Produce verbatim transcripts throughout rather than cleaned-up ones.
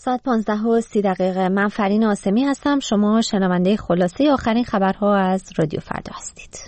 ساعت پانزده و سی دقیقه. من فرین آسمی هستم. شما شنونده خلاصه آخرین خبرها از رادیو فردا هستید.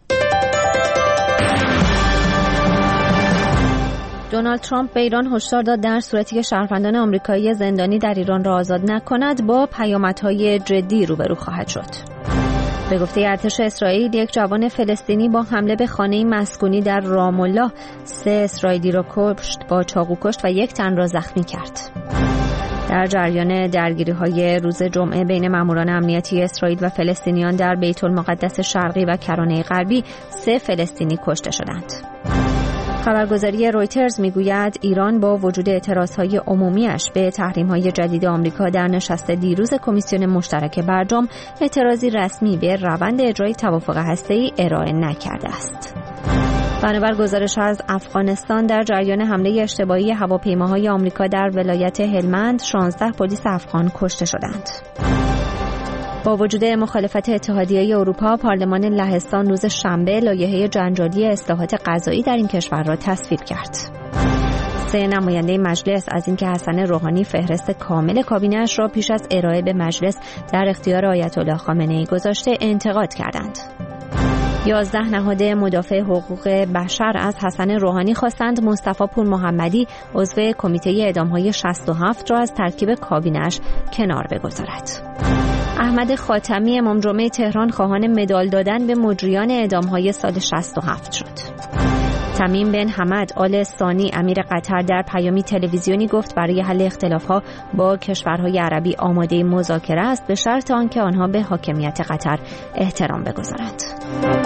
دونالد ترامپ به ایران هشدار داد در صورتی که شهروندان آمریکایی زندانی در ایران را آزاد نکند با پیامدهای جدی روبرو خواهد شد. به گفته ارتش اسرائیل، یک جوان فلسطینی با حمله به خانه مسکونی در رام الله سه اسرائیلی را کشت، با چاقو کشت و یک تن را زخمی کرد. در جریان درگیری‌های روز جمعه بین ماموران امنیتی اسرائیل و فلسطینیان در بیت المقدس شرقی و کرانه غربی سه فلسطینی کشته شدند. خبرگزاری رویترز میگوید ایران با وجود اعتراضهای عمومیش به تحریم‌های جدید آمریکا در نشست دیروز کمیسیون مشترک برجام اعتراضی رسمی به روند اجرای توافق هسته‌ای ارائه نکرده است. بنابر گزارش از افغانستان، در جریان حمله اشتباهی هواپیماهای آمریکا در ولایت هلمند شانزده پلیس افغان کشته شدند. با وجود مخالفت اتحادیه اروپا، پارلمان لهستان روز شنبه لایحه جنجالی اصلاحات قضایی در این کشور را تصویب کرد. سه نماینده مجلس از اینکه حسن روحانی فهرست کامل کابینه‌اش را پیش از ارائه به مجلس در اختیار آیت الله خامنه‌ای گذاشته انتقاد کردند. یازده نهاد مدافع حقوق بشر از حسن روحانی خواستند مصطفی پور محمدی عضو کمیته اعدام‌های شصت و هفت را از ترکیب کابینه‌اش کنار بگذارد. احمد خاتمی امام جمعه تهران خواهان مدال دادن به مجریان اعدام‌های سال شصت و هفت شد. تمیم بن حمد آل ثانی امیر قطر در پیامی تلویزیونی گفت برای حل اختلاف‌ها با کشورهای عربی آماده مذاکره است، به شرط آنکه آنها به حاکمیت قطر احترام بگذارند.